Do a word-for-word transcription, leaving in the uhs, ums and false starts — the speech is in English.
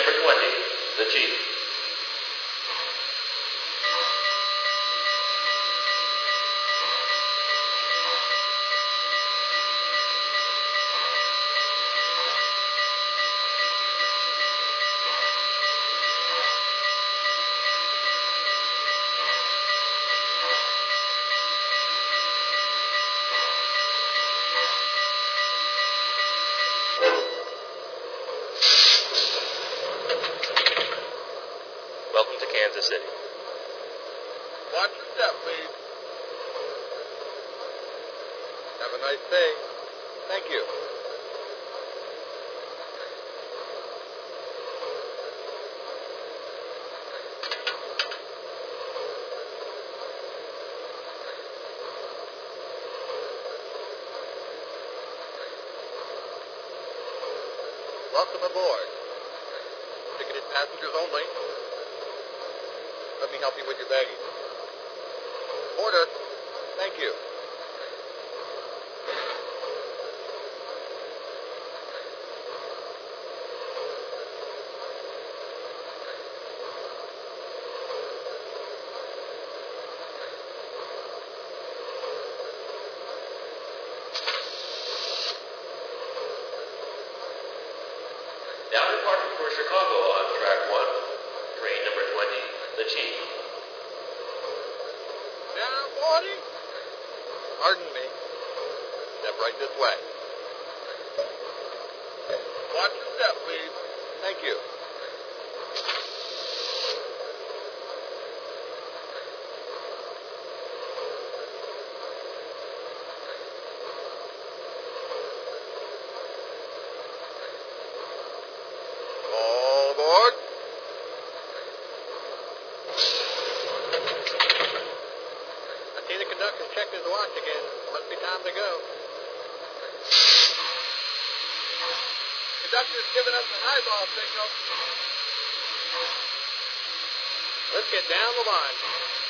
number twenty, the Chief. Welcome to Kansas City. Watch your step, please. Have a nice day. Thank you. Welcome aboard. Ticketed passengers only. Let me help you with your baggage. Order. Thank you. Now departing for Chicago on track one, train number twenty, the Chief. Now, forty. Pardon me. Step right this way. Watch your step, please. Thank you. All aboard. I see the conductor checked his watch again. Must be time to go. Conductor's giving us a highball signal. Let's get down the line.